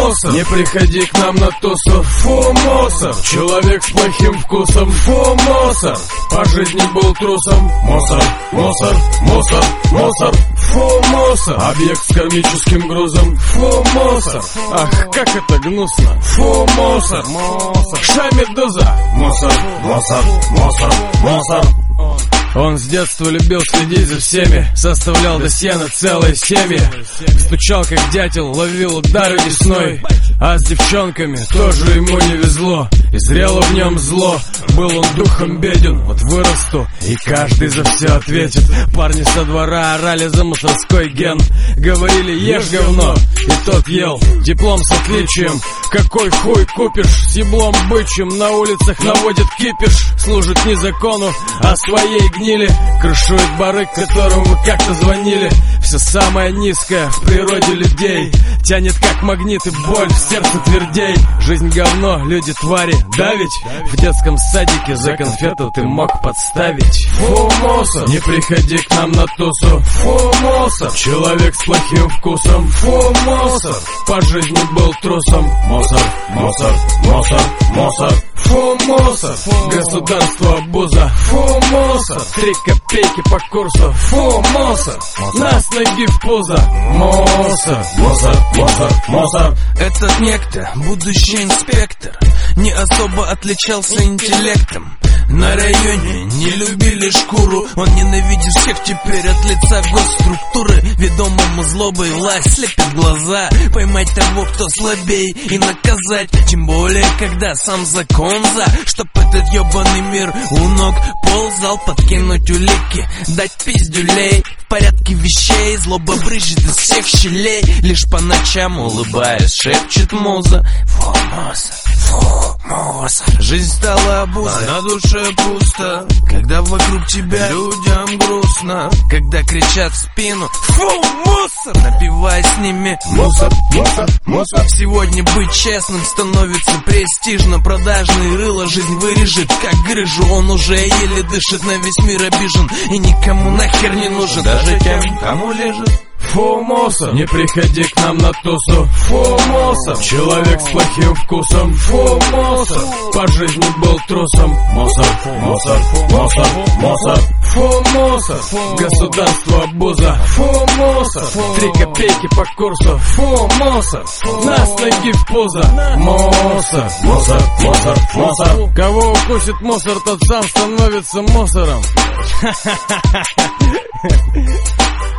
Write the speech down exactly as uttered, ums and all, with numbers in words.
мусор. Не приходи к нам на тусу. Фу, мусор. Человек с плохим вкусом. Фу, мусор. По жизни был трусом. Мусор, мусор, мусор, мусор. Фу, мусор. Объект с кармическим грузом. Фу, мусор. Ах, как это гнусно. Фу, мусор, мусор. Ша-медуза. Мусор, мусор, мусор, мусор. Он с детства любил следить за всеми, составлял досье на целые семьи. Стучал как дятел, ловил удары весной. А с девчонками тоже ему не везло. И зрело в нем зло. Был он духом беден, вот вырасту, и каждый за все ответит. Парни со двора орали за мусорской ген. Говорили, ешь говно, и тот ел. Диплом с отличием, какой хуй купишь. С еблом бычьим на улицах наводит кипиш. Служит не закону, а своей гнили. Крышует бары, которым вы как-то звонили. Все самое низкое в природе людей тянет как магнит, и боль в сердце твердей. Жизнь говно, люди твари, да ведь? В детском садике за конфету ты мог подставить. Фу, мусор. Не приходи к нам на тусу. Фу, мусор. Человек с плохим вкусом. Фу, мусор. По жизни был трусом. Мусор, мусор, мусор, мусор. Фу, мусор. Государство обуза. Фу, мусор. Три копейки по курсу. Фу, мусор. Нас ноги в пузо. Мусор, мусор, мусор, мусор. Этот некто, будущий инспектор, не особо отличался интеллектом. На районе не любили шкуру. Он ненавидит всех теперь от лица госструктуры. Ведомому злобой власть слепит глаза. Поймать того, кто слабей, и наказать. Тем более, когда сам закон за, чтоб этот ебаный мир у ног ползал. Подкинуть улики, дать пиздюлей. В порядке вещей злоба брызжет из всех щелей. Лишь по ночам, улыбаясь, шепчет муза: фу, мусор, фу, мусор. Жизнь стала обузой, на душе пусто, когда вокруг тебя людям грустно. Когда кричат в спину: фу, мусор, напивай с ними: мусор, мусор, мусор. Сегодня быть честным становится престижно. Продажные рыло жизнь вырежет как грыжу. Он уже еле дышит, на весь мир обижен и никому нахер не нужен, даже тем, кому лежит. Фу, мусор. Не приходи к нам на тусу. Фу, мусор. Человек с плохим вкусом. Фу, мусор. По жизни был трусом. Мусор, мусор, мусор, мусор. Фу, мусор. Государство обуза. Фу, мусор. Три копейки по курсу. Фу, мусор. Нас ноги в пузо. Мусор, мусор, мусор, мусор. Кого укусит мусор, тот сам становится мусором.